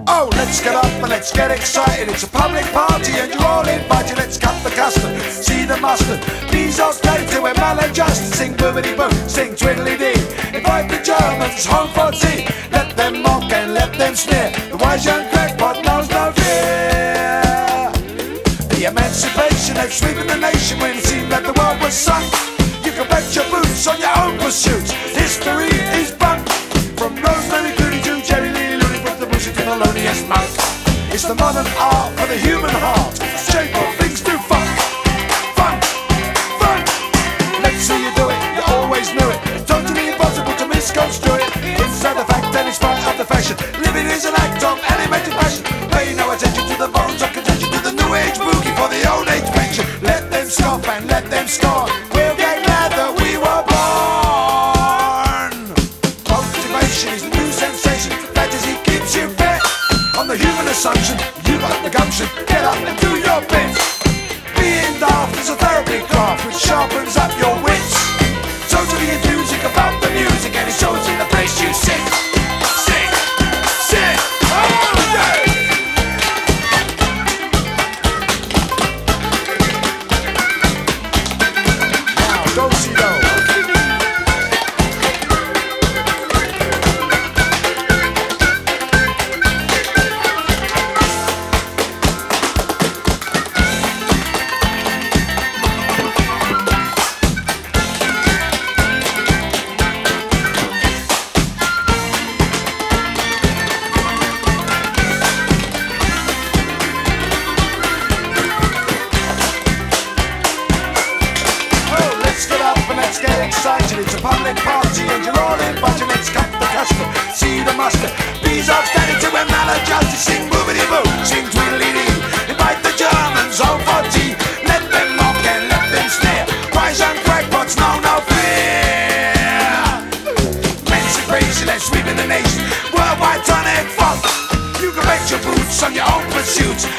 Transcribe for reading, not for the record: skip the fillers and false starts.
Oh, let's get up and let's get excited. It's a public party and you're all invited. Let's cut the custard, see the mustard. Bezos played to we're maladjusted. Sing boobity boo, sing twiddly dee. Invite the Germans home for tea. Let them mock and let them sneer. The wise young crackpot knows no fear. The emancipation that's sweeping the nation when it seemed that the world was sunk. You can bet your boots on your own pursuits. History is bunk. From Rosemary Clooney to Jerry Lee Looney, from the Bush to the loneliest monk. It's the modern art for the human heart. Shape of things to fun. Fun, fun. Let's see you do it, you always knew it. It's totally impossible to misconstrue it. Inside the fact and it's part of the fashion. Living is an act of animated passion. Pay no attention to the bones of contention, to the new age boogie for the old age pension. Let them scoff and let them score. We'll get glad that we were born. Motivation is the new sensation. Fantasy keeps you fit. On the human assumption, you got the gumption. Get up and do your bit. Being daft is a therapy craft which sharpens up your wits. Totally enthusiastic about the music and it shows in the place you sit. Sit, sit, oh yeah! Now, don't see those. Let's get excited, it's a public party and you're all invited. Let's cut the custard, see the mustard. Bezos standing to a maladjusted. Sing boobity boo, sing tweedly dee. Invite the Germans home for tea. Let them mock and let them sneer. Wise young crackpots know no fear. Emancipation that's sweeping the nation. Worldwide tonic funk. You can bet your boots on your own pursuits.